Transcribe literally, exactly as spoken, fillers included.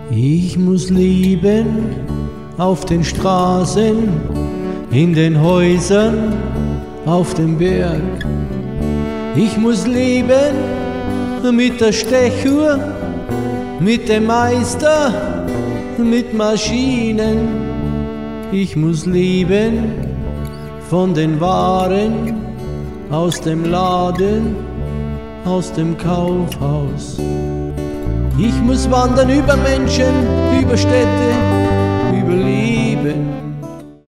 Ich muss lieben auf den Straßen, in den Häusern, auf dem Berg. Ich muss lieben mit der Stechuhr, mit dem Meister, mit Maschinen. Ich muss lieben von den Waren aus dem Laden, aus dem Kaufhaus. Ich muss wandern über Menschen, über Städte, über Lieben.